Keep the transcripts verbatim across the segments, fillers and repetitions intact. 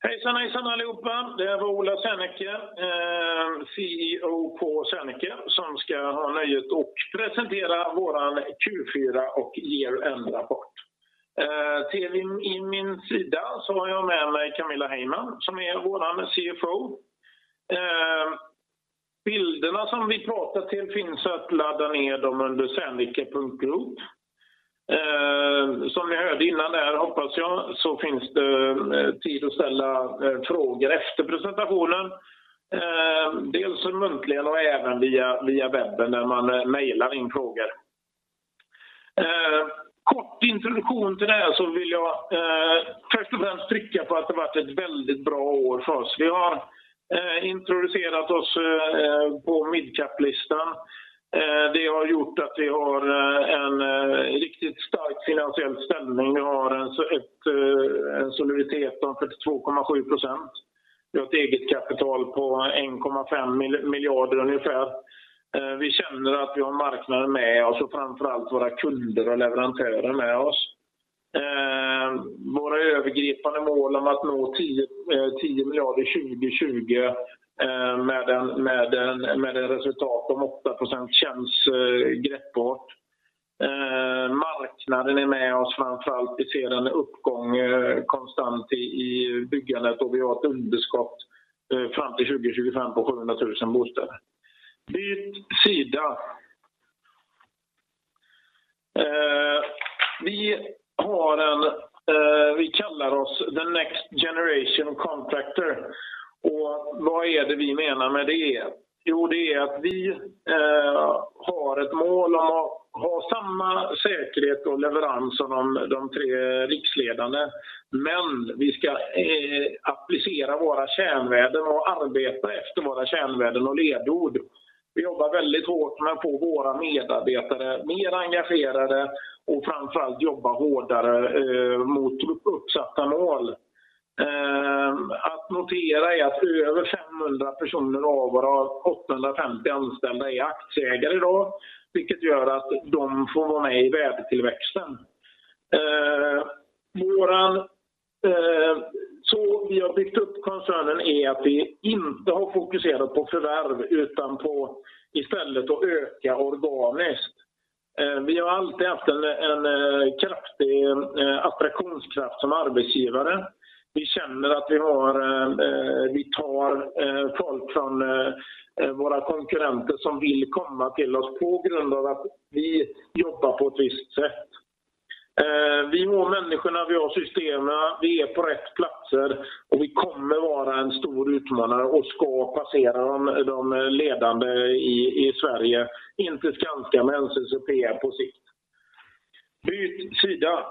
Hejsan hejsan allihopa, det var Ola Serneke, eh, C E O på Serneke, som ska ha nöjet att presentera våran Q fyra och year-end-rapport. Eh, till i min sida så har jag med mig Camilla Heimann som är våran C F O. Eh, bilderna som vi pratar till finns att ladda ner dem under serneke punkt group. Eh, som ni hörde innan där, hoppas jag, så finns det eh, tid att ställa eh, frågor efter presentationen. Eh, dels muntligen och även via, via webben när man eh, mejlar in frågor. Eh, kort introduktion till det här, så vill jag eh, först och främst trycka på att det varit ett väldigt bra år för oss. Vi har eh, introducerat oss eh, på midcap-listan. Det har gjort att vi har en riktigt stark finansiell ställning. Vi har en, ett, en soliditet om fyrtiotvå komma sju procent. Vi har ett eget kapital på en komma fem miljarder ungefär. Vi känner att vi har marknaden med oss och framförallt våra kunder och leverantörer med oss. Våra övergripande mål om att nå tio miljarder tjugo tjugo med en, med en, med en resultat om åtta procent känns eh, greppbart. Eh, marknaden är med oss framförallt. Vi ser en uppgång eh, konstant i, i byggandet och vi har ett underskott eh, fram till tjugo tjugofem på sjuhundratusen bostäder. Byt sida. Eh, vi har en, eh, vi kallar oss the next generation contractor. Och vad är det vi menar med det? Jo, det är att vi eh, har ett mål om att ha samma säkerhet och leverans som de, de tre riksledande. Men vi ska eh, applicera våra kärnvärden och arbeta efter våra kärnvärden och ledord. Vi jobbar väldigt hårt med att få våra medarbetare mer engagerade och framförallt jobba hårdare eh, mot uppsatta mål. Uh, att notera är att över femhundra personer av våra åttahundrafemtio anställda är aktieägare idag, vilket gör att de får vara med i värdetillväxten. Uh, våran, uh, så vi har byggt upp koncernen är att vi inte har fokuserat på förvärv utan på istället att öka organiskt. Uh, vi har alltid haft en, en, en kraftig uh, attraktionskraft som arbetsgivare. Vi känner att vi, har, eh, vi tar eh, folk från eh, våra konkurrenter som vill komma till oss på grund av att vi jobbar på ett visst sätt. Eh, vi har människorna, vi har systemen, vi är på rätt platser och vi kommer vara en stor utmanare och ska passera de, de ledande i, i Sverige, inte Skanska med N C C P på sikt. Byt sida.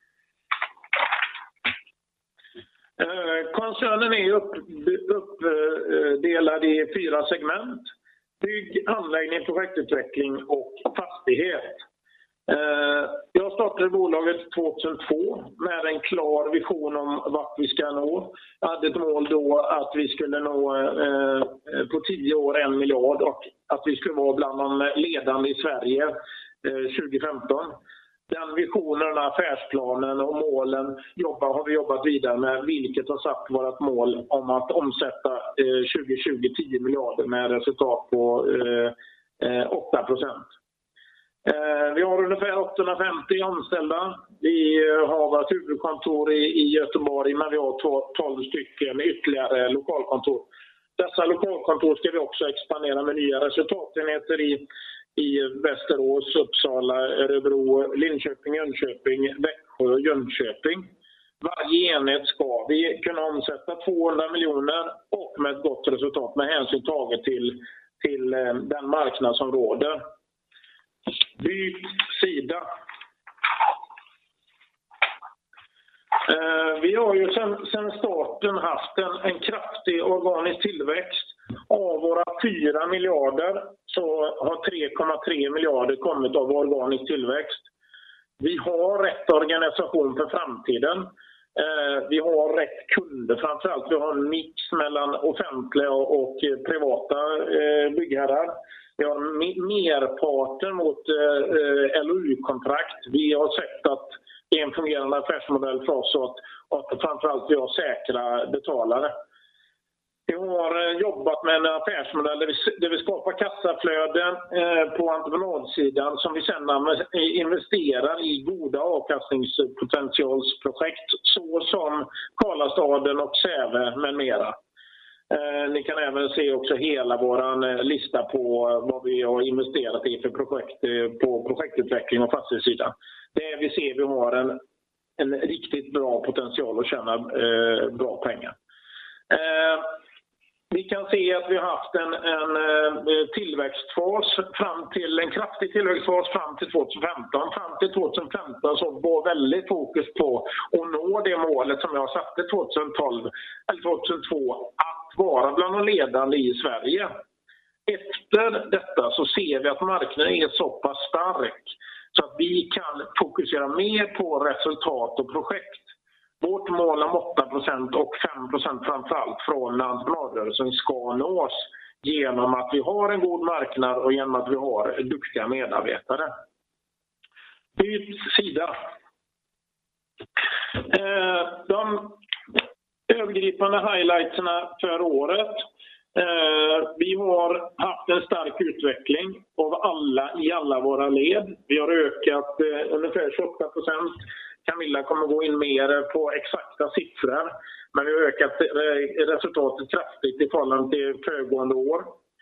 Koncernen är uppdelad i fyra segment: bygg, anläggning, projektutveckling och fastighet. Jag startade bolaget tjugohundratvå med en klar vision om vart vi ska nå. Jag hade ett mål då att vi skulle nå på tio år en miljard och att vi skulle vara bland de ledande i Sverige tjugo femton. Den visionen, affärsplanen och målen jobbar, har vi jobbat vidare med, vilket har satt vårt mål om att omsätta eh, tjugo tjugo tio miljarder med resultat på eh, åtta procent. Eh, vi har ungefär åttahundrafemtio anställda. Vi har vårt huvudkontor i, i Göteborg, men vi har tolv stycken ytterligare lokalkontor. Dessa lokalkontor ska vi också expandera med nya resultatenheter i i Västerås, Uppsala, Örebro, Linköping, Jönköping, Växjö och Jönköping. Varje enhet ska vi kunna omsätta tvåhundra miljoner och med ett gott resultat med hänsyn taget till, till den marknad som råder. Byt sida. Vi har ju sedan, sedan starten haft en, en kraftig organisk tillväxt. Av våra fyra miljarder så har tre komma tre miljarder kommit av organisk tillväxt. Vi har rätt organisation för framtiden. Eh, vi har rätt kunder framförallt. Vi har en mix mellan offentliga och, och privata eh, byggherrar. Vi har merparten mot eh, L O U-kontrakt. Vi har sett att är en fungerande affärsmodell för oss och att, att framförallt vi har säkra betalare. Vi har jobbat med en affärsmodell där vi, där vi skapar kassaflöden eh, på entreprenadsidan som vi sedan investerar i goda avkastningspotentialsprojekt så som Karlastaden och Säve med mera. Eh, ni kan även se också hela vår lista på vad vi har investerat i för projekt eh, på projektutveckling och fastighetssidan. Där vi ser vi har en, en riktigt bra potential att tjäna eh, bra pengar. Eh, Vi kan se att vi har haft en, en tillväxtfas fram till en kraftig tillväxtfas fram till tjugohundrafemton. Fram till tjugohundrafemton så var väldigt fokus på att nå det målet som jag satte tjugotolv eller tjugohundratvå att vara bland de ledande i Sverige. Efter detta så ser vi att marknaden är så pass stark så att vi kan fokusera mer på resultat och projekt. Vårt mål om åtta procent och fem procent framförallt från entreprenadrörelsen ska nås genom att vi har en god marknad och genom att vi har duktiga medarbetare. Byt sida. De övergripande highlightserna för året. Vi har haft en stark utveckling av alla i alla våra led. Vi har ökat ungefär tjugoåtta procent. Camilla kommer gå in mer på exakta siffror, men vi har ökat resultatet kraftigt i förhållande till föregående år.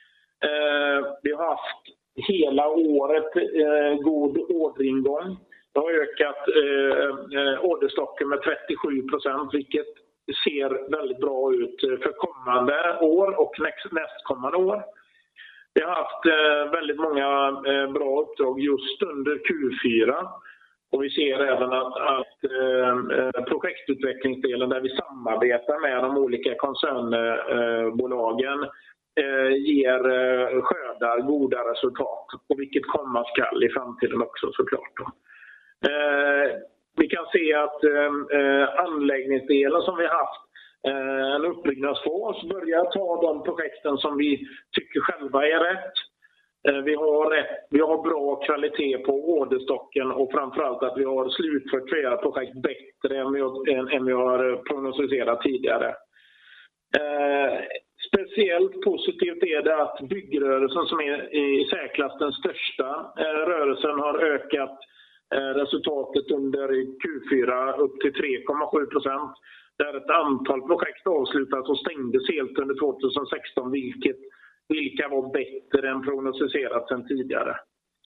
Vi har haft hela året god orderingång. Vi har ökat orderstocken med trettiosju procent, vilket ser väldigt bra ut för kommande år och nästkommande år. Vi har haft väldigt många bra uppdrag just under Q fyra. Och vi ser även att, att eh, projektutvecklingsdelen där vi samarbetar med de olika koncernbolagen eh, ger eh, skördar goda resultat. Och vilket komma skall i framtiden också såklart. Då. Eh, vi kan se att eh, anläggningsdelen som vi haft eh, en uppbyggnadsfas börjar ta de projekten som vi tycker själva är rätt. Vi har, rätt, vi har bra kvalitet på orderstocken och framförallt att vi har slutfört flera projekt bättre än vi, än, än vi har prognostiserat tidigare. Eh, speciellt positivt är det att byggrörelsen som är i särklass den största eh, rörelsen har ökat eh, resultatet under Q fyra upp till tre komma sju procent. Där ett antal projekt avslutas och stängdes helt under tjugohundrasexton vilket vilka var bättre än prognostiserat sedan tidigare.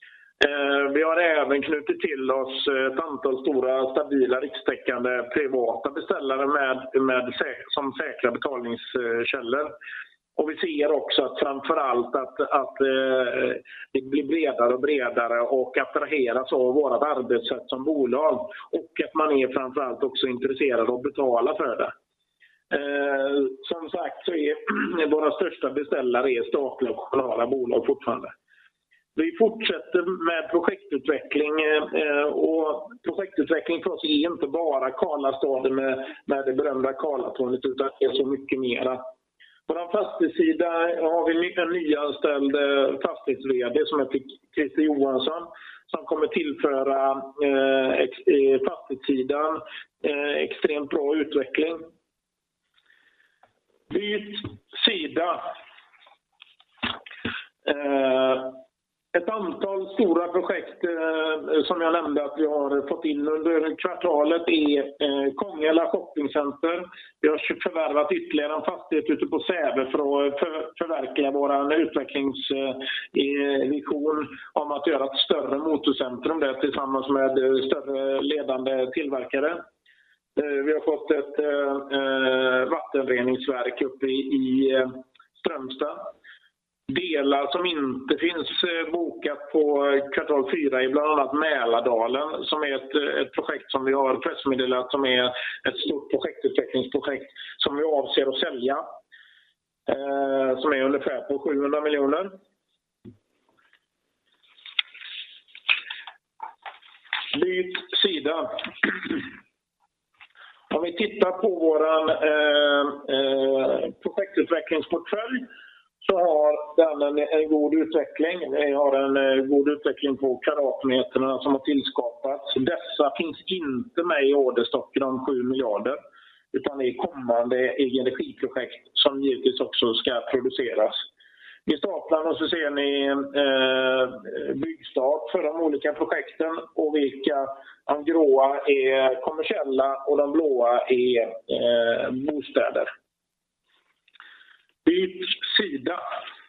Eh, vi har även knutit till oss ett antal stora, stabila, rikstäckande privata beställare med, med, som säkra betalningskällor. Och vi ser också att framförallt att, att eh, det blir bredare och bredare och attraheras av vårt arbetssätt som bolag. Och att man är framförallt också intresserad av att betala för det. Eh, som sagt så är våra största beställare är statliga och kommunala bolag fortfarande. Vi fortsätter med projektutveckling eh, och projektutveckling för oss är inte bara Karlastaden med, med det berömda Karlatornet utan det är så mycket mera. På den fastighetssida har vi en nyanställd fastighets-vd som heter Christer Johansson som kommer tillföra eh, ex, eh, fastighetssidan eh, extremt bra utveckling. Byt sida. Eh, ett antal stora projekt eh, som jag nämnde att vi har fått in under kvartalet är eh, Kongela shoppingcenter. Vi har förvärvat ytterligare en fastighet ute på Säve för att för, förverkliga vår utvecklingsvision eh, om att göra ett större motorcentrum där tillsammans med större ledande tillverkare. Vi har fått ett eh, vattenreningsverk uppe i, i eh, Strömstad. Delar som inte finns eh, bokat på kvartal fyra i bland annat Mälardalen som är ett, ett projekt som vi har pressmeddelat som är ett stort projektutvecklingsprojekt som vi avser att sälja. Eh, som är ungefär på sjuhundra miljoner. Byt sida. Om vi tittar på vår eh, eh, projektutvecklingsportfölj så har den en, en god utveckling. Vi har en uh, god utveckling på kvadratmeterna som har tillskapats. Dessa finns inte med i orderstocken om sju miljarder. Utan i kommande energiprojekt som givetvis också ska produceras. I staplarna så ser ni eh, byggstart för de olika projekten och vilka de gråa är kommersiella och de blåa är eh, bostäder. Byt sida.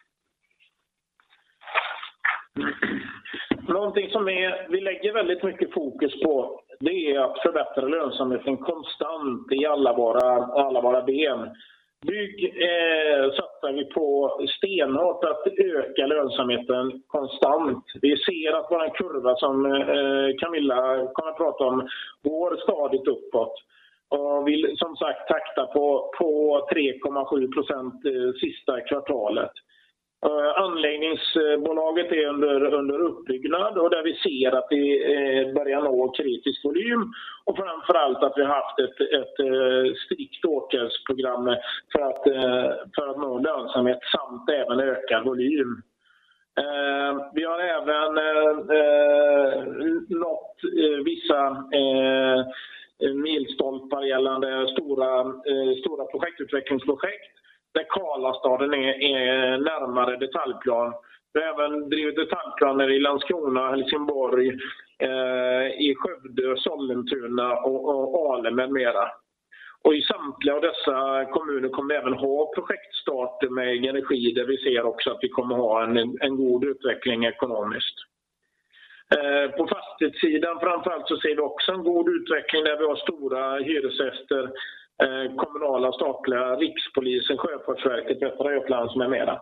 Någonting som är, vi lägger väldigt mycket fokus på, det är att förbättra lönsamheten konstant i alla våra, alla våra ben. Bygg eh, satsar vi på stenhårt att öka lönsamheten konstant. Vi ser att vår kurva som eh, Camilla kommer att prata om går stadigt uppåt. Och vill som sagt takta på, på tre komma sju procent eh, sista kvartalet. Anläggningsbolaget är under, under uppbyggnad och där vi ser att vi eh, börjar nå kritisk volym och framförallt att vi har haft ett, ett, ett strikt åtgärdsprogram för att, eh, för att nå lönsamhet samt även öka volym. Eh, vi har även eh, nått eh, vissa eh, milstolpar gällande stora, eh, stora projektutvecklingsprojekt. Där Karlastaden är, är närmare detaljplan. Vi har även drivit detaljplaner i Landskrona, Helsingborg, eh, i Skövde, Sollentuna och, och Ale med mera. Och i samtliga av dessa kommuner kommer vi även ha projektstarter med energi där vi ser också att vi kommer ha en, en god utveckling ekonomiskt. Eh, på fastighetssidan framförallt så ser vi också en god utveckling där vi har stora hyresgäster, kommunala, statliga, Rikspolisen, Sjöfartsverket, Västra Götalands med mera.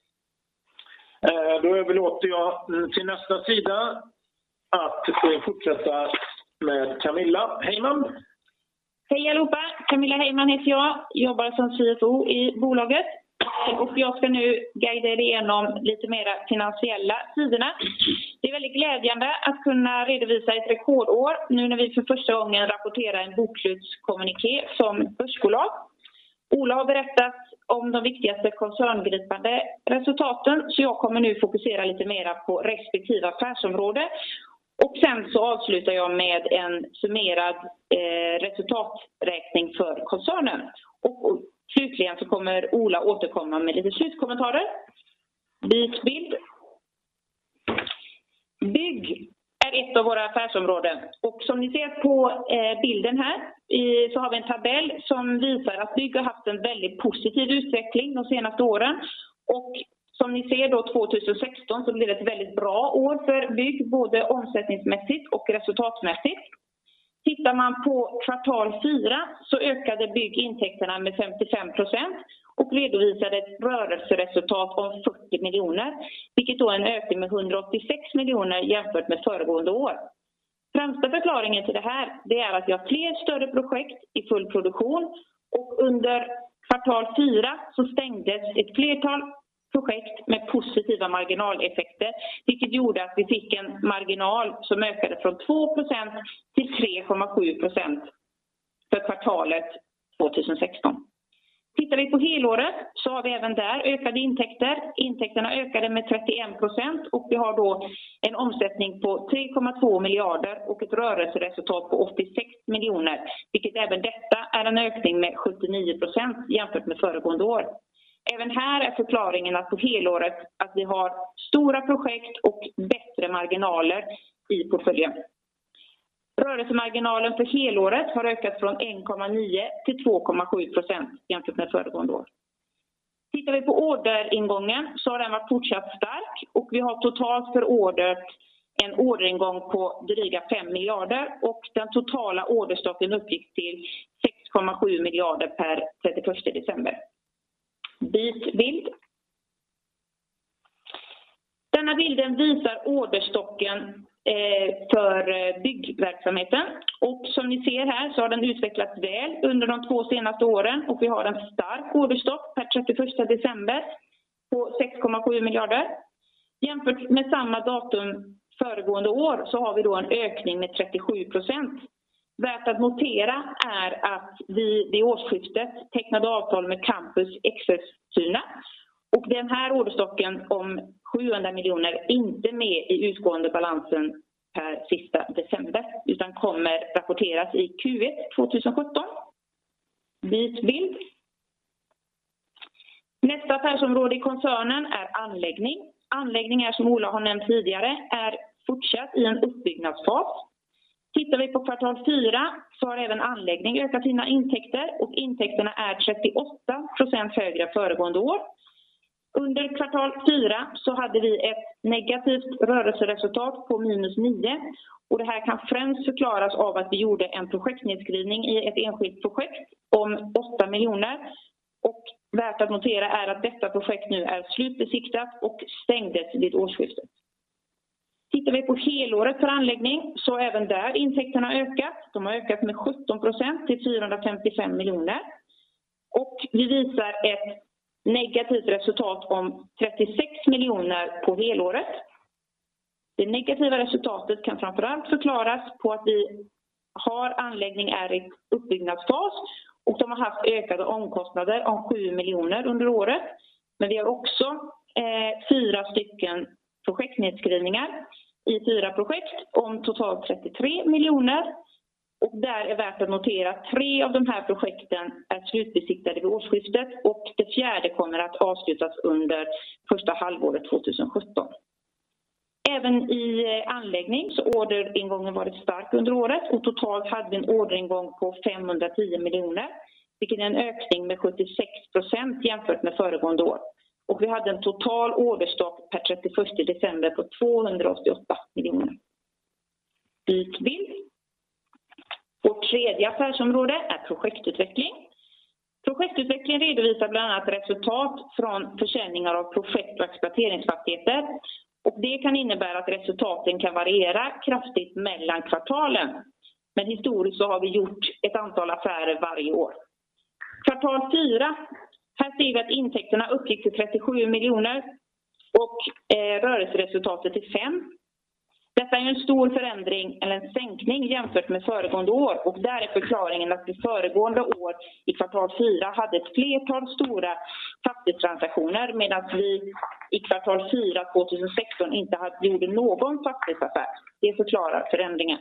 Då överlåter jag till nästa sida att fortsätta med Camilla Heyman. Hej allihopa, Camilla Heyman heter jag, jobbar som C F O i bolaget. Och jag ska nu guida er igenom lite mer finansiella sidorna. Det är väldigt glädjande att kunna redovisa ett rekordår nu när vi för första gången rapporterar en bokslutskommuniké som börsbolag. Ola har berättat om de viktigaste koncerngripande resultaten så jag kommer nu fokusera lite mer på respektive affärsområde. Och sen så avslutar jag med en summerad eh, resultaträkning för koncernen. Och, och slutligen så kommer Ola återkomma med lite slutkommentarer. Byt bild. Bygg är ett av våra affärsområden. Och som ni ser på eh, bilden här i, så har vi en tabell som visar att bygg har haft en väldigt positiv utveckling de senaste åren. Och som ni ser då tjugohundrasexton så blir det ett väldigt bra år för bygg både omsättningsmässigt och resultatmässigt. Tittar man på kvartal fyra så ökade byggintäkterna med femtiofem procent och redovisade ett rörelseresultat om fyrtio miljoner, vilket då är en ökning med hundraåttiosex miljoner jämfört med föregående år. Främsta förklaringen till det här det är att vi har fler större projekt i full produktion och under kvartal fyra så stängdes ett flertal projekt med positiva marginaleffekter, vilket gjorde att vi fick en marginal som ökade från två procent till tre komma sju procent för kvartalet tjugohundrasexton. Tittar vi på helåret så har vi även där ökade intäkter. Intäkterna ökade med trettioen procent och vi har då en omsättning på tre komma två miljarder och ett rörelseresultat på åttiosex miljoner, vilket även detta är en ökning med sjuttionio procent jämfört med föregående år. Även här är förklaringen att på helåret att vi har stora projekt och bättre marginaler i portföljen. Rörelsemarginalen för helåret har ökat från en komma nio till två komma sju procent jämfört med föregående år. Tittar vi på orderingången så har den varit fortsatt stark och vi har totalt för ordet en orderingång på dryga fem miljarder och den totala orderstocken uppgick till sex komma sju miljarder per trettioförsta december. Byt bild. Denna bilden visar orderstocken eh, för byggverksamheten och som ni ser här så har den utvecklats väl under de två senaste åren och vi har en stark orderstock per trettioförsta december på sex komma sju miljarder. Jämfört med samma datum föregående år så har vi då en ökning med trettiosju procent. Värt att notera är att vi vid årsskiftet tecknade avtal med Campus Eskilstuna Och den här orderstocken om sjuhundra miljoner är inte med i utgående balansen per sista december utan kommer rapporteras i Q ett tjugohundrasjutton. Byt bild. Nästa affärsområde i koncernen är anläggning. Anläggning är, som Ola har nämnt tidigare, är fortsatt i en uppbyggnadsfas. Tittar vi på kvartal fyra så har även anläggning ökat sina intäkter och intäkterna är trettioåtta procent högre än föregående år. Under kvartal fyra så hade vi ett negativt rörelseresultat på minus nio och det här kan främst förklaras av att vi gjorde en projektnedskrivning i ett enskilt projekt om åtta miljoner. Och värt att notera är att detta projekt nu är slutbesiktat och stängdes vid årsskiftet. Tittar vi på helåret för anläggning så har även där intäkterna ökat. De har ökat med sjutton procent till fyrahundrafemtiofem miljoner. Och vi visar ett negativt resultat om trettiosex miljoner på helåret. Det negativa resultatet kan framförallt förklaras på att vi har anläggning är i uppbyggnadsfas och de har haft ökade omkostnader om sju miljoner under året. Men vi har också eh, fyra stycken projektnedskrivningar i fyra projekt om totalt trettiotre miljoner. Och där är värt att notera att tre av de här projekten är slutbesiktade vid årsskiftet och det fjärde kommer att avslutas under första halvåret tjugohundrasjutton. Även i anläggning så orderingången varit stark under året och totalt hade vi en orderingång på femhundratio miljoner, vilket är en ökning med sjuttiosex procent jämfört med föregående år. Och vi hade en total orderstock per trettioförsta december på tvåhundraåttioåtta miljoner. Byt bild. Vårt tredje affärsområde är projektutveckling. Projektutveckling redovisar bland annat resultat från försäljningar av projekt- och exploateringsfastigheter. Och det kan innebära att resultaten kan variera kraftigt mellan kvartalen. Men historiskt så har vi gjort ett antal affärer varje år. Kvartal fyra, här ser vi att intäkterna uppgick till trettiosju miljoner och eh, rörelseresultatet till fem. Detta är en stor förändring eller en sänkning jämfört med föregående år och där är förklaringen att vi föregående år i kvartal fyra hade ett flertal stora fastighetstransaktioner medan vi i kvartal fyra tjugohundrasexton inte hade, gjorde någon fastighetsaffär. Det förklarar förändringen.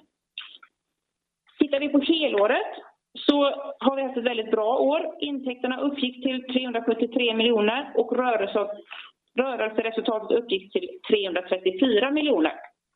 Tittar vi på helåret så har vi haft ett väldigt bra år. Intäkterna uppgick till trehundrasjuttiotre miljoner och rörelse, rörelseresultatet uppgick till trehundratrettiofyra miljoner.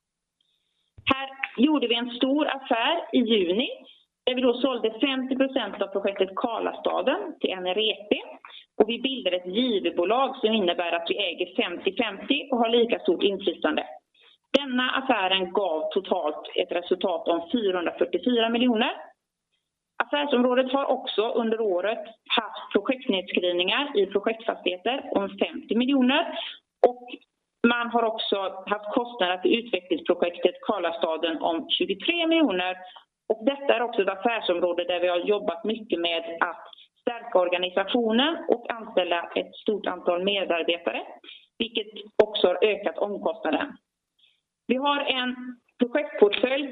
Här gjorde vi en stor affär i juni där vi då sålde femtio procent av projektet Karlastaden till N R E P och vi bildade ett giverbolag som innebär att vi äger femtio femtio och har lika stort inflytande. Denna affären gav totalt ett resultat om fyrahundrafyrtiofyra miljoner. Affärsområdet har också under året haft projektnedskrivningar i projektfastigheter om femtio miljoner och man har också haft kostnader för utvecklingsprojektet Karlastaden om tjugotre miljoner och detta är också ett affärsområde där vi har jobbat mycket med att stärka organisationen och anställa ett stort antal medarbetare, vilket också har ökat omkostnaden. Vi har en projektportfölj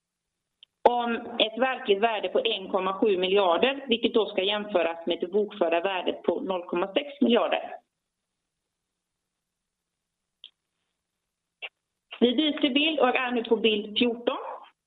om ett verkligt värde på en komma sju miljarder, vilket då ska jämföras med det bokförda värdet på noll komma sex miljarder. Vi byter bild och är nu på bild fjorton.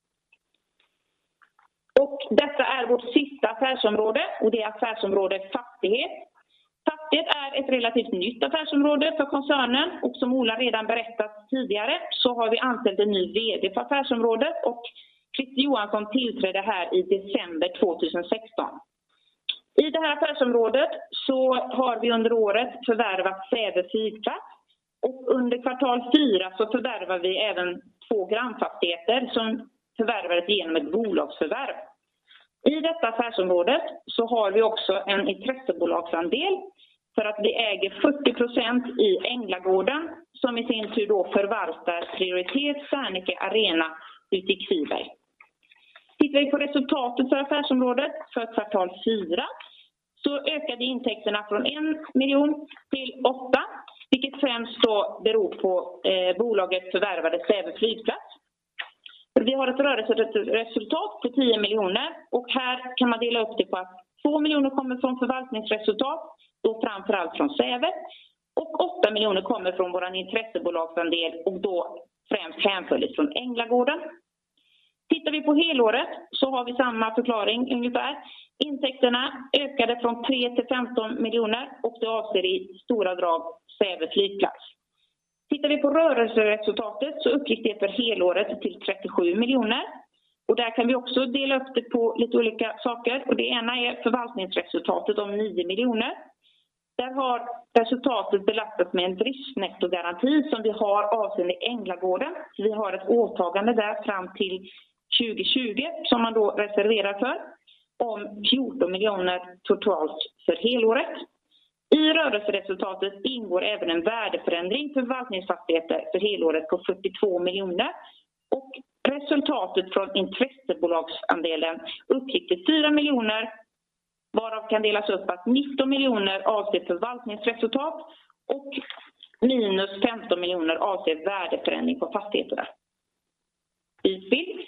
Och detta är vårt sista affärsområde och det är affärsområdet fastighet. Fastighet är ett relativt nytt affärsområde för koncernen och som Ola redan berättat tidigare så har vi anställt en ny vd för affärsområdet och Christer Johansson tillträdde här i december tjugohundrasexton. I det här affärsområdet så har vi under året förvärvat Säve flygplats och under kvartal fyra så förvärvar vi även två grannfastigheter som förvärvades genom ett bolagsförvärv. I detta affärsområde så har vi också en intressebolagsandel för att vi äger fyrtio procent i Änglagården som i sin tur då förvaltar Prioritet Serneke Arena ute i Kviberg. Tittar vi på resultatet för affärsområdet för kvartal fyra så ökade intäkterna från en miljon till åtta, vilket främst då beror på eh, bolaget förvärvade Säve flygplats. Vi har ett rörelseresultat på tio miljoner och här kan man dela upp det på att två miljoner kommer från förvaltningsresultat, då framförallt från Säve. Och åtta miljoner kommer från vår intressebolagsandel och då främst hänförligt från Änglagården. Tittar vi på helåret så har vi samma förklaring ungefär. Intäkterna ökade från tre till femton miljoner och det avser i stora drag Säve flygplats. Tittar vi på rörelseresultatet så uppgick det för helåret till trettiosju miljoner. Och där kan vi också dela upp det på lite olika saker. Och det ena är förvaltningsresultatet om nio miljoner. Där har resultatet belastats med en driftsnettogaranti som vi har avseende Änglagården. Vi har ett åtagande där fram till tjugo tjugo som man då reserverar för om fjorton miljoner totalt för helåret. I rörelseresultatet ingår även en värdeförändring för förvaltningsfastigheter för helåret på fyrtiotvå miljoner. Och resultatet från intressebolagsandelen uppgick till fyra miljoner, varav kan delas upp att nitton miljoner avser förvaltningsresultat och minus femton miljoner avser värdeförändring på fastigheterna. Bild.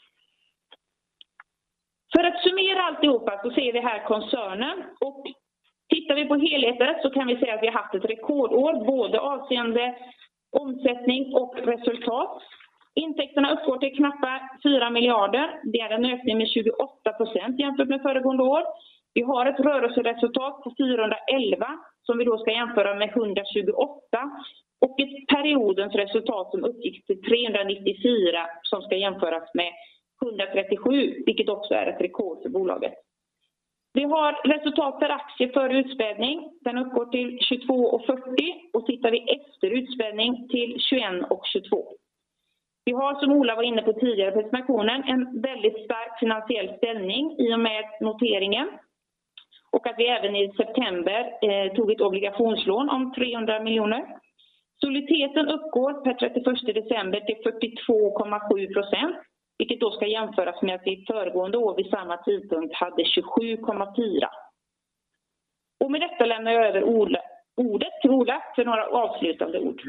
För att summera alltihopa så ser vi här koncernen och tittar vi på helheten så kan vi säga att vi har haft ett rekordår både avseende omsättning och resultat. Intäkterna uppgår till knappt fyra miljarder. Det är en ökning med tjugoåtta procent jämfört med föregående år. Vi har ett rörelseresultat på fyrahundraelva som vi då ska jämföra med etthundratjugoåtta. Och ett periodens resultat som uppgick till trehundranittiofyra som ska jämföras med etthundratrettiosju, vilket också är ett rekord för bolaget. Vi har resultat per aktie för utspädning. Den uppgår till tjugotvå komma fyrtio och tittar vi efter utspädning till tjugoett komma tjugotvå. Vi har, som Ola var inne på tidigare i presentationen, en väldigt stark finansiell ställning i och med noteringen. Och att vi även i september eh, tog ett obligationslån om trehundra miljoner. Soliditeten uppgår per trettioförsta december till fyrtiotvå komma sju procent. Vilket då ska jämföras med att vi föregående år vid samma tidpunkt hade tjugosju komma fyra. Och med detta lämnar jag över Ola, ordet till Ola för några avslutande ord.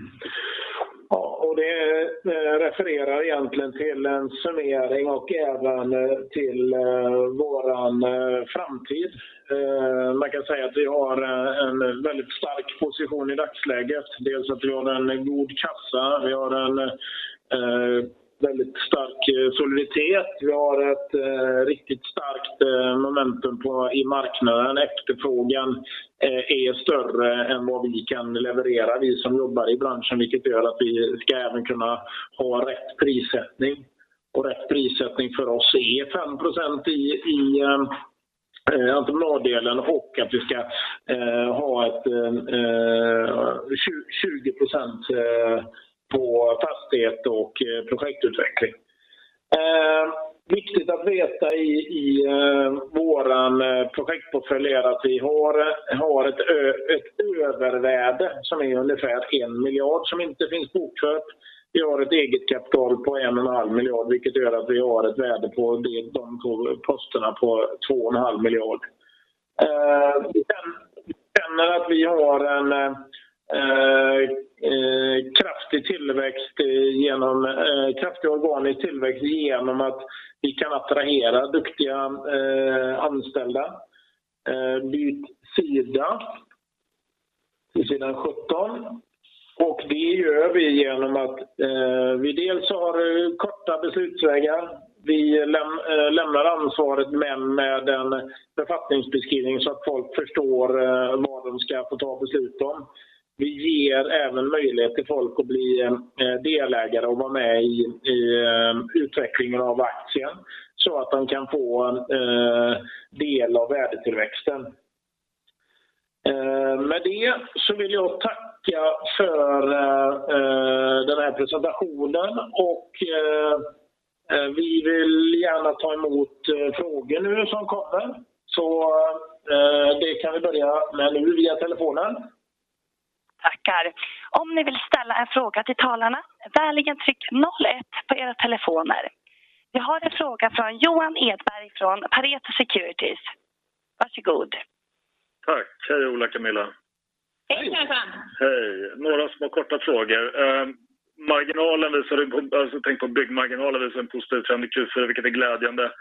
Ja, och det refererar egentligen till en summering och även till våran framtid. Man kan säga att vi har en väldigt stark position i dagsläget. Dels att vi har en god kassa, vi har en väldigt stark soliditet. Vi har ett eh, riktigt starkt eh, momentum på, i marknaden. Efterfrågan eh, är större än vad vi kan leverera, vi som jobbar i branschen, vilket gör att vi ska även kunna ha rätt prissättning. Och rätt prissättning för oss är fem procent i, i eh, entreprenaddelen och att vi ska eh, ha ett eh, tjugo procent eh, på fastighet och projektutveckling. Eh, viktigt att veta i, i eh, våran projektportfölj är att vi har, har ett, ö, ett övervärde som är ungefär en miljard som inte finns bokfört. Vi har ett eget kapital på en och en halv miljard, vilket gör att vi har ett värde på det, de två posterna på två och en halv miljard. Eh, vi känner att vi har en eh, eh, kraftig tillväxt genom eh, kraftig organisk tillväxt genom att vi kan attrahera duktiga eh, anställda. Eh, byt sida till sidan sjutton. Och det gör vi genom att eh, vi dels har korta beslutsvägar. Vi läm, eh, lämnar ansvaret men med en befattningsbeskrivning så att folk förstår eh, vad de ska få ta beslut om. Vi ger även möjlighet till folk att bli eh, delägare och vara med i, i eh, utvecklingen av aktien så att de kan få eh, del av värdetillväxten. Eh, med det så vill jag tacka för eh, den här presentationen och eh, vi vill gärna ta emot eh, frågor nu som kommer. Så eh, det kan vi börja med nu via telefonen. Tackar. Om ni vill ställa en fråga till talarna, vänligen tryck noll ett på era telefoner. Vi har en fråga från Johan Edberg från Pareto Securities. Varsågod. Tack. Hej Ola, Camilla. Hej Stefan. Hej. Några små korta frågor. Eh, marginalen visar, alltså tänk på byggmarginalen visar en positiv trend i Q fyra, vilket är glädjande.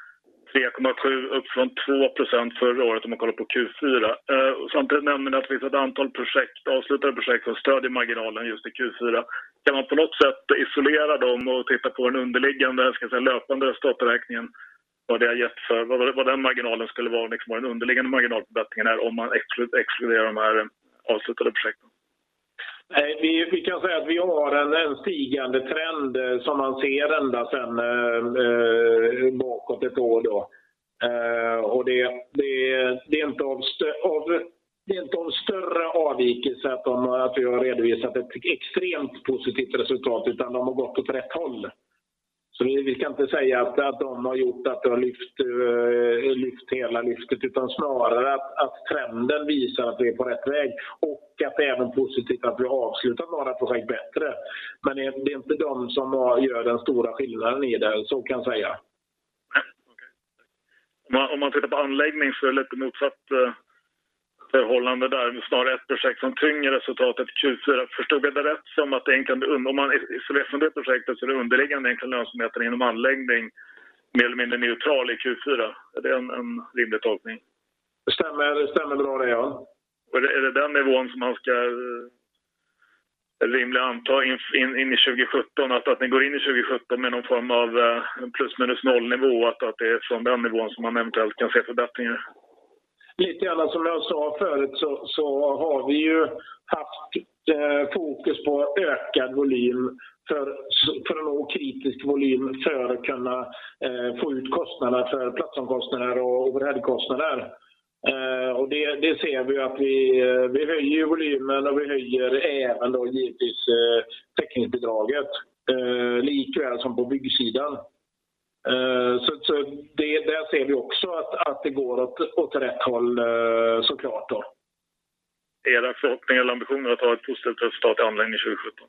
tre komma sju upp från två procent förra året om man kollar på Q fyra. Eh, samtidigt nämner att det finns ett antal projekt, avslutade projekt som stödjer marginalen just i Q fyra. Kan man på något sätt isolera dem och titta på den underliggande, ska jag säga, löpande resultaträkningen, vad det har gett för, vad, vad den marginalen skulle vara, liksom vad den underliggande marginalförbättringen är om man exkluderar de här avslutade projekten? Nej, vi, vi kan säga att vi har en, en stigande trend eh, som man ser ända sedan eh, bakåt ett år då. Eh, och det, det, det, är inte av stö, av, det är inte av större avvikelse att, de, att vi har redovisat ett extremt positivt resultat, utan de har gått åt rätt håll. Så vi, vi ska inte säga att, att de har gjort att det har lyft, uh, lyft hela lyftet, utan snarare att, att trenden visar att vi är på rätt väg, och att det är även positivt att vi har avslutat några projekt bättre. Men det är, det är inte de som har, gör den stora skillnaden i det, så kan jag säga. Okay. Om, man, om man tittar på anläggning så är det lite motsatt uh, förhållande där. Snarare ett projekt som tynger resultatet Q fyra. Förstod jag det rätt som att egentligen, om man isolerar från det projektet, så är det underliggande egentligen lönsamheten inom anläggning mer eller mindre neutral i Q fyra? Är det en, en rimlig tolkning? Det stämmer, stämmer bra det, ja. Och är det, är det den nivån som man ska uh, rimligen anta in, in, in i tjugo sjutton? Att, att ni går in i tjugo sjutton med någon form av uh, plus minus noll nivå, att, att det är från den nivån som man eventuellt kan se förbättringar? Lite grann som jag sa förut, så, så har vi ju haft eh, fokus på ökad volym för, för att nå kritisk volym för att kunna eh, få ut kostnader för platsomkostnader och overheadkostnader. Eh, och det, det ser vi att vi, vi höjer volymen, och vi höjer även då givetvis eh, täckningsbidraget, eh, likväl som på byggsidan. Uh, så så det, där ser vi också att, att det går åt, åt rätt håll, uh, såklart då. Era förhoppningar eller ambitioner att ha ett positivt resultat i anläggning tjugo sjutton?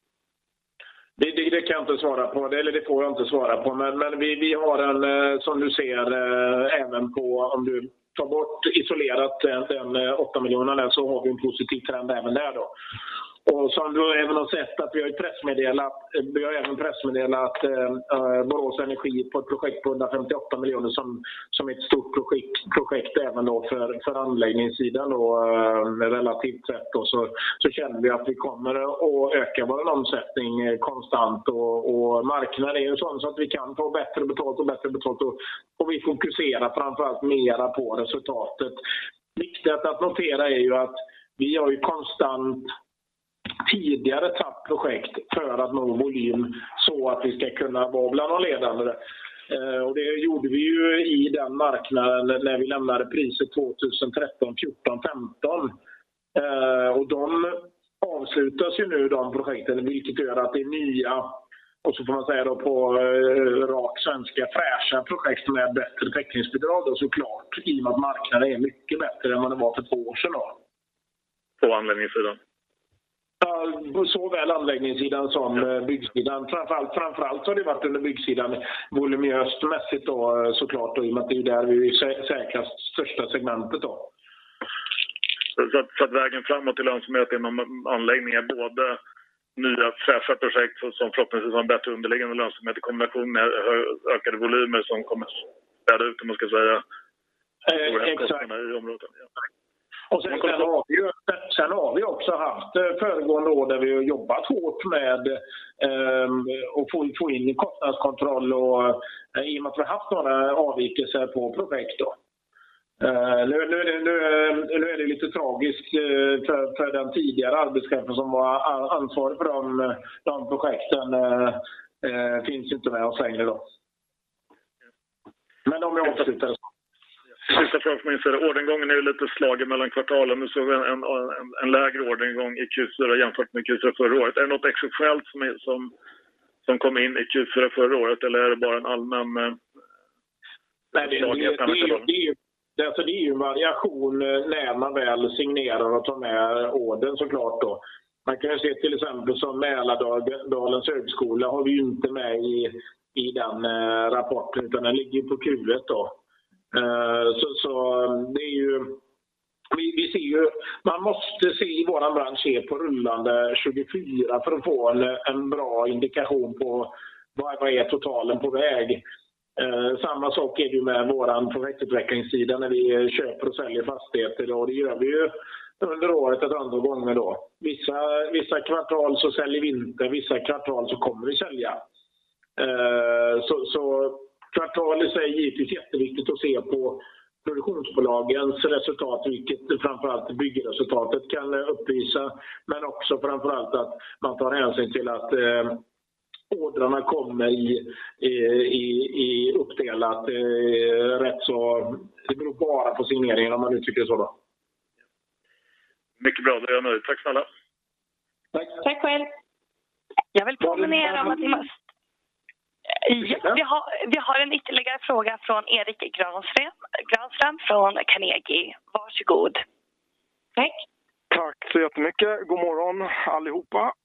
Det, det, det kan jag inte svara på, det, eller det får jag inte svara på. Men, men vi, vi har en, uh, som du ser, uh, även på, om du tar bort isolerat den, den uh, åtta miljonerna, så har vi en positiv trend även där då. Och som du även har sett att vi har pressmeddelat, vi har även pressmeddelat eh, Borås Energi på ett projekt på hundrafemtioåtta miljoner som, som är ett stort projekt, projekt även då för, för anläggningssidan då, eh, relativt sett då, så, så känner vi att vi kommer att öka vår omsättning eh, konstant, och, och marknaden är ju sån så att vi kan få bättre betalt och bättre betalt, och, och vi fokuserar framförallt mera på resultatet. Viktigt att notera är ju att vi har ju konstant tidigare tagit projekt för att nå volym så att vi ska kunna vara bland de ledande. Eh, och det gjorde vi ju i den marknaden när vi lämnade priset tjugotretton, fjorton, femton. Eh, och de avslutas ju nu, de projekten, vilket gör att det är nya, och så får man säga då på eh, rak svenska, fräscha projekt med bättre täckningsbidrag då, såklart, i och med att marknaden är mycket bättre än vad det var för två år sedan då. På anläggningssidan? På såväl anläggningssidan som byggsidan. Framförallt, framförallt har det varit under byggsidan volymöst mässigt då, såklart, då, i och med att det är där vi är säkrast största segmentet då. Så att, så att vägen framåt till lönsamhet inom anläggningar, både nya fräscha projekt som förhoppningsvis har en bättre underliggande lönsamhet i kombination med ökade volymer som kommer städa ut, om man ska säga, eh, exakt. I området. Ja. Och sen, sen, har vi, sen har vi också haft föregående år där vi har jobbat hårt med eh, att få, få in kostnadskontroll, och eh, i och med att vi har haft några avvikelser på projekt då. Uh, nu, nu, nu, nu är det lite tragiskt uh, för, för den tidigare arbetschefen som var ansvarig för de, de projekten uh, uh, finns inte med oss längre då. Men de är avslutade. Sista frågan från min sida. Orderingången är ju lite slagen mellan kvartalen. Nu såg vi en, en, en lägre orderingång i Q fyra jämfört med Q fyra förra året. Är det något exceptionellt som, är, som, som kom in i Q fyra förra året, eller är det bara en allmän uh, Nej, det, det, det, det, det, det, alltså det är ju en variation när man väl signerar och tar med orden, såklart då. Man kan ju se till exempel som Mälardalens högskola har vi ju inte med i, i den uh, rapporten, utan den ligger på Q ett då. Uh, så, så det är ju, vi, vi ser ju, man måste se i våran bransch se på rullande tjugofyra för att få en, en bra indikation på vad, vad är totalen på väg. Eh, samma sak är det ju med våran projektutvecklingssida när vi köper och säljer fastigheter. Och det gör vi ju under året ett andra gånger då. Vissa, vissa kvartal så säljer vi inte, vissa kvartal så kommer vi sälja. Eh, så, så kvartal i sig är givetvis jätteviktigt att se på produktionsbolagens resultat, vilket framförallt byggresultatet kan uppvisa, men också framförallt att man tar hänsyn till att eh, ordrarna kommer i, i, i uppdelat eh, rätt så det beror bara på signeringen om man uttrycker det så då. Mycket bra, det är jag nöjd. Tack snälla. Tack. Tack själv. Jag vill påminna om att ni måste... Ja, vi, har, vi har en ytterligare fråga från Erik Granström, Granström från Carnegie. Varsågod. Tack. Tack så jättemycket. God morgon allihopa.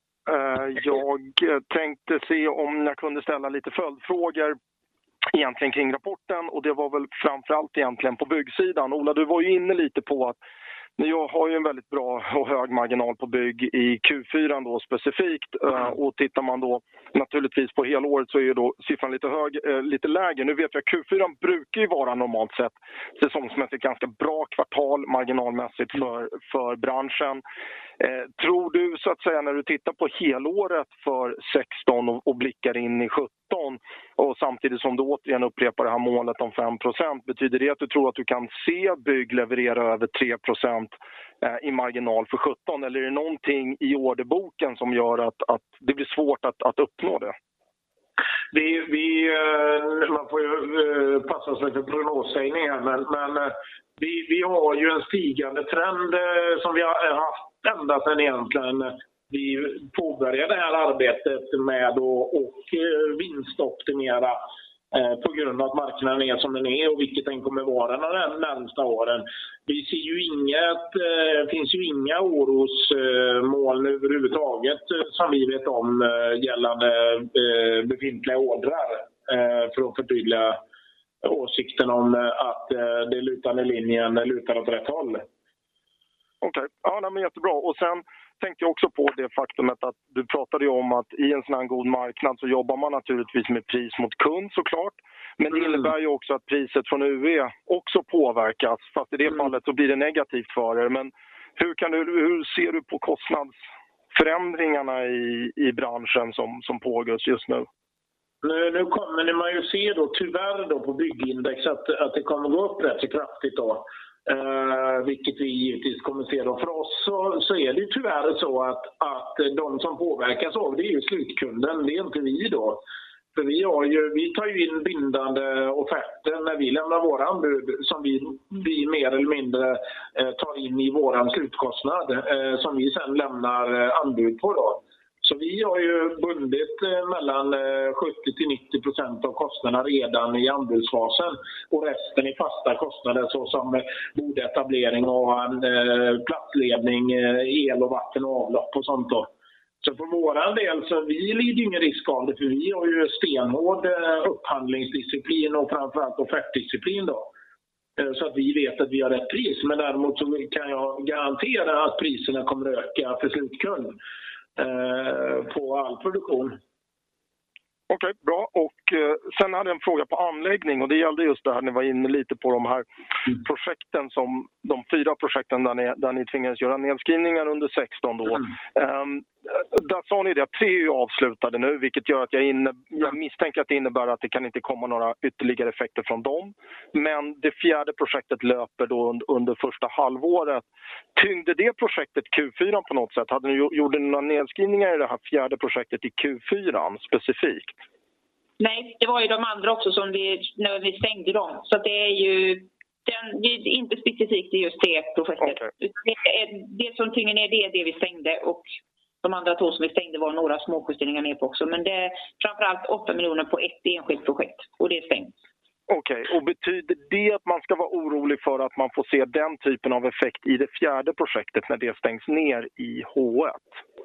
Jag tänkte se om jag kunde ställa lite följdfrågor egentligen kring rapporten, och det var väl framförallt egentligen på byggsidan. Ola, du var ju inne lite på att ni har ju en väldigt bra och hög marginal på bygg i Q fyra då specifikt, och tittar man då naturligtvis på helåret så är ju då siffran lite hög, lite lägre. Nu vet jag att Q fyra brukar ju vara normalt sett säsongsmässigt ganska bra kvartal marginalmässigt för, för branschen. Eh, tror du så att säga när du tittar på helåret för sexton och, och blickar in i sjutton och samtidigt som du återigen upprepar det här målet om fem procent, betyder det att du tror att du kan se bygg leverera över tre procent eh, i marginal för sjutton, eller är det någonting i orderboken som gör att, att det blir svårt att, att uppnå det? Vi, vi, man får ju passa sig för prognossägning här, men, men vi, vi har ju en stigande trend som vi har haft ända sedan egentligen vi påbörjade det här arbetet med att och vinstoptimera på grund av att marknaden är som den är och vilket den kommer vara de närmsta åren. Vi ser ju inget, det finns ju inga orosmoln överhuvudtaget som vi vet om gällande befintliga ordrar för att förtydliga åsikten om att det lutande linjen lutar åt rätt håll. Okej, okay. Ja, men jättebra. Och sen tänkte jag också på det faktumet att du pratade ju om att i en sån här god marknad så jobbar man naturligtvis med pris mot kund såklart. Men det innebär ju också att priset från U E också påverkas. Fast i det mm. fallet så blir det negativt för er. Men hur, kan du, hur ser du på kostnadsförändringarna i, i branschen som, som pågår just nu? Nu, nu kommer man ju se då tyvärr då på byggindex att, att det kommer gå upp rätt så kraftigt då. Uh, vilket vi givetvis kommer se då. För oss så, så är det ju tyvärr så att, att de som påverkas av det är ju slutkunden, det är inte vi då. För vi, har ju, vi tar ju in bindande offerter när vi lämnar våra anbud som vi, vi mer eller mindre uh, tar in i våran slutkostnad uh, som vi sen lämnar uh, anbud på då. Så vi har ju bundit mellan sjuttio till nittio procent av kostnaderna redan i anbudsfasen och resten i fasta kostnader såsom bodetablering och platsledning, el och vatten och avlopp och sånt då. Så för våran del så vi lider ingen risk av det, för vi har ju stenhård upphandlingsdisciplin och framförallt offertdisciplin då. Så att vi vet att vi har rätt pris, men däremot så kan jag garantera att priserna kommer att öka för slutkund på all produktion. Okej, okay, bra. Och eh, sen hade jag en fråga på anläggning, och det gällde just det här, ni var inne lite på de här mm. projekten, som de fyra projekten där ni, där ni tvingades göra nedskrivningar under sexton då. Mm. Um, där sa ni det att tre är avslutade nu, vilket gör att jag, inne, jag misstänker att det innebär att det kan inte komma några ytterligare effekter från dem. Men det fjärde projektet löper då under, under första halvåret. Tyngde det projektet Q fyra på något sätt? Hade ni gjort några nedskrivningar i det här fjärde projektet i Q fyra specifikt? Nej, det var ju de andra också som vi, när vi stängde dem. Så det är ju den, det är inte specifikt i just det projektet. Okay. Det, är, det som tynger ner, det är det vi stängde, och de andra två som vi stängde var några små justeringar ner på också. Men det är framförallt åtta miljoner på ett enskilt projekt, och det är stängt. Okej, okay. Och betyder det att man ska vara orolig för att man får se den typen av effekt i det fjärde projektet när det stängs ner i H ett?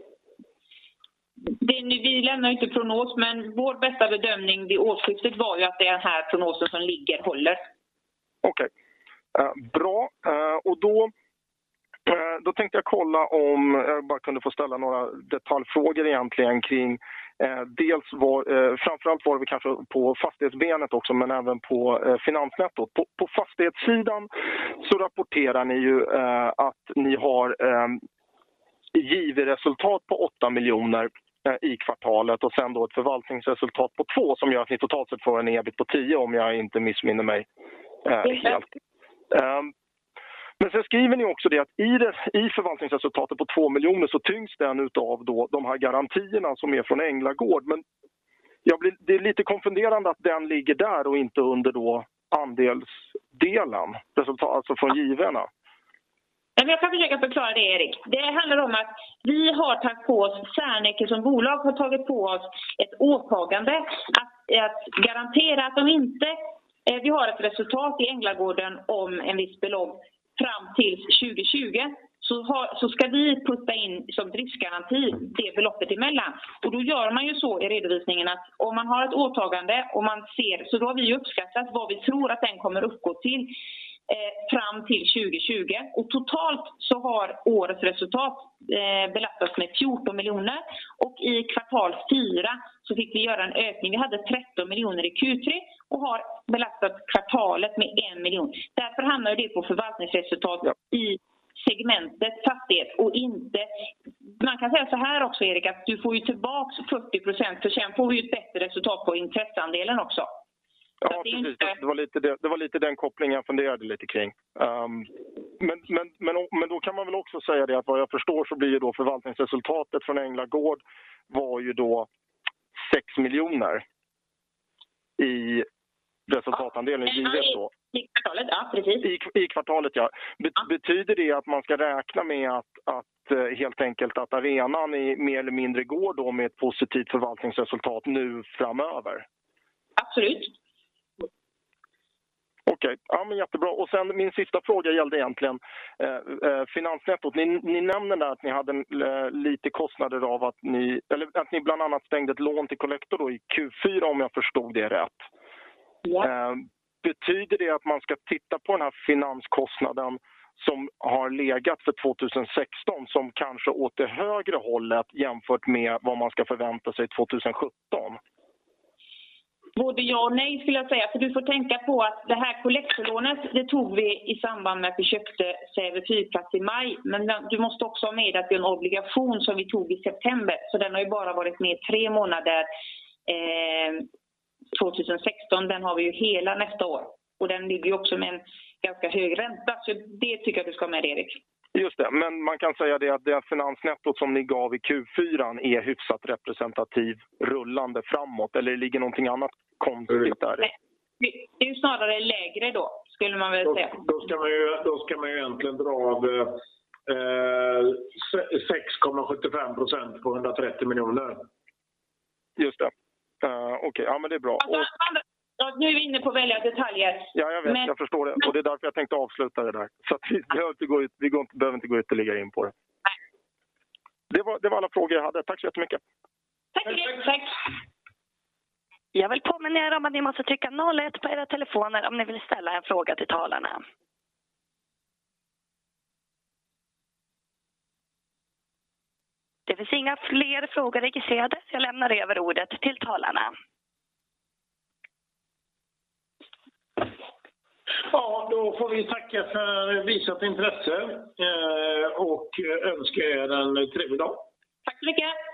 Det, vi lämnar inte prognos, men vår bästa bedömning vid årsskiftet var ju att det är den här prognosen som ligger håller. Okej, okay. uh, bra. Uh, och då, uh, då tänkte jag kolla om jag bara kunde få ställa några detaljfrågor egentligen kring eh, dels var, eh, framförallt var vi kanske på fastighetsbenet också, men även på eh, finansnettot. På, på fastighetssidan så rapporterar ni ju eh, att ni har eh, giverresultat på åtta miljoner eh, i kvartalet och sen då ett förvaltningsresultat på två som gör att ni totalt sett får en ebit på tio om jag inte missminner mig eh, helt. Um, Men sen skriver ni också det att i, det, i förvaltningsresultatet på två miljoner så tyngs den utav då de här garantierna som är från Änglagård. Men jag blir, det är lite konfunderande att den ligger där och inte under då andelsdelen, resultat, alltså från givarna. Jag kan försöka förklara det, Erik. Det handlar om att vi har tagit på oss, Serneke som bolag har tagit på oss ett åtagande att, att garantera att de inte, eh, vi har ett resultat i Änglagården om en viss belopp fram till tjugo tjugo så, har, så ska vi putta in som driftsgaranti det beloppet emellan. Och då gör man ju så i redovisningen att om man har ett åtagande och man ser, så då har vi uppskattat vad vi tror att den kommer uppgå till eh, fram till tjugo tjugo. Och totalt så har årets resultat eh, belastats med fjorton miljoner och i kvartal fyra så fick vi göra en ökning. Vi hade tretton miljoner i Q tre och har belastat kvartalet med en miljon. Därför hamnar det på förvaltningsresultat ja. i segmentet fastighet och inte... Man kan säga så här också, Erik, att du får ju tillbaka fyrtio procent för sen får vi ju ett bättre resultat på intresseandelen också. Ja, precis. Inte... Det, var lite det, det var lite den kopplingen jag funderade lite kring. Um, men, men, men, men då kan man väl också säga det att vad jag förstår så blir ju då förvaltningsresultatet från Änglagård var ju då sex miljoner i resultatandelen ja. givet då. I kvartalet, ja, precis. I, i kvartalet, ja. Be, ja. Betyder det att man ska räkna med att, att helt enkelt att arenan är mer eller mindre går då med ett positivt förvaltningsresultat nu framöver? Absolut. Okej, okay. Ja men jättebra. Och sen min sista fråga gällde egentligen eh, eh, finansnettot. Ni, ni nämnde där att ni hade eh, lite kostnader av att ni, eller att ni bland annat stängde ett lån till Collector då i Q fyra om jag förstod det rätt. Ja. Eh, betyder det att man ska titta på den här finanskostnaden som har legat för tjugohundrasexton som kanske åt det högre hållet jämfört med vad man ska förvänta sig tjugosjutton? Både ja och nej skulle jag säga. För du får tänka på att det här kollektorlånet, det tog vi i samband med att vi köpte Säve fyrplats i maj. Men du måste också ha med att det är en obligation som vi tog i september. Så den har ju bara varit med tre månader eh, tjugosexton. Den har vi ju hela nästa år. Och den ligger ju också med en ganska hög ränta. Så det tycker jag du ska ha med, Erik. Just det, men man kan säga det att det finansnettot som ni gav i Q fyra är hyfsat representativ rullande framåt. Eller ligger någonting annat konstigt där? Nej, det är ju snarare lägre då, skulle man väl säga. Då, då, ska, man ju, då ska man ju egentligen dra av eh, sex komma sjuttiofem procent på hundratrettio miljoner. Just det. Uh, Okej, okay. Ja men det är bra. Alltså, och... Ja, nu är vi inne på välja detaljer. Ja, jag vet. Men... Jag förstår det. Och det är därför jag tänkte avsluta det där. Så att vi, behöver, inte gå ut, vi går inte, behöver inte gå ytterligare in på det. Nej. Det var, det var alla frågor jag hade. Tack så jättemycket. Tack för det. Tack. Jag vill påminna er om att ni måste trycka noll ett på era telefoner om ni vill ställa en fråga till talarna. Det finns inga fler frågor registrerade. Jag lämnar över ordet till talarna. Ja, då får vi tacka för visat intresse och önska er en trevlig dag. Tack så mycket.